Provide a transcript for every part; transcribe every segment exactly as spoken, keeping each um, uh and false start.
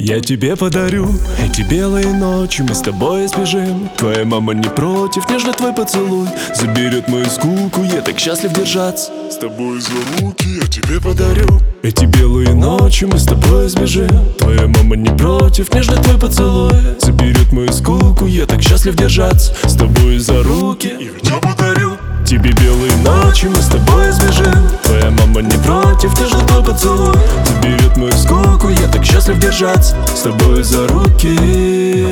Я тебе подарю эти белые ночи, мы с тобой сбежим. Твоя мама не против, нежно твой поцелуй заберет мою скуку, я так счастлив держаться с тобой за руки. Я тебе подарю эти белые ночи, мы с тобой сбежим. Твоя мама не против, нежно твой поцелуй заберет мою скуку, я так счастлив держаться с тобой за руки. Я тебе подарю тебе белые ночи, мы с тобой сбежим. Твоя мама не против, нежно твой поцелуй заберет мою скуку, я так счастлив держаться с тобой за руки.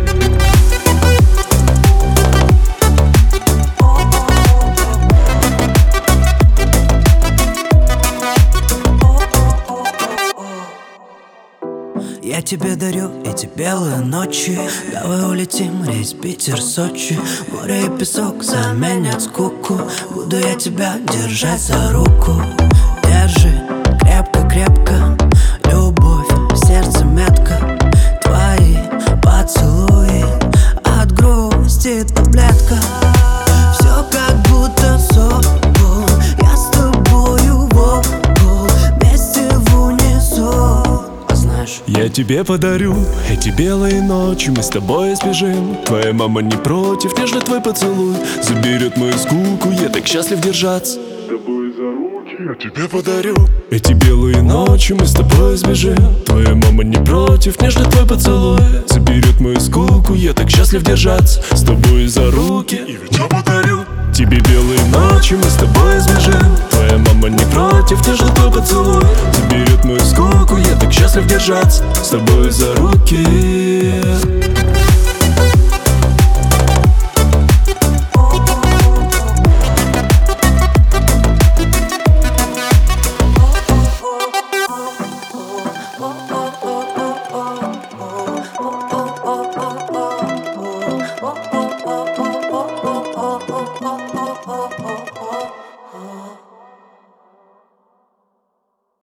Я тебе дарю эти белые ночи. Давай улетим, рейс Питер-Сочи. Море и песок заменят скуку. Буду я тебя держать за руку. Держи крепко-крепко, любовь в сердце метка. Твои поцелуи от грусти таблетка. Все как будто сон. Я с тобою в вместе в унисон. Я тебе подарю эти белые ночи, мы с тобой сбежим. Твоя мама не против, нежно твой поцелуй заберет мою скуку, я так счастлив держаться с тобой за руки. Я тебе подарю эти белые ночи, мы с тобой сбежим. Твоя мама не против, нежно твой поцелуй заберет мою скуку, я так счастлив держаться с тобой за руки. Я тебе подарю тебе белые ночи, мы с тобой сбежим. Твоя мама не против, нежно твой поцелуй заберет мою скуку, я так счастлив держаться с тобой за руки.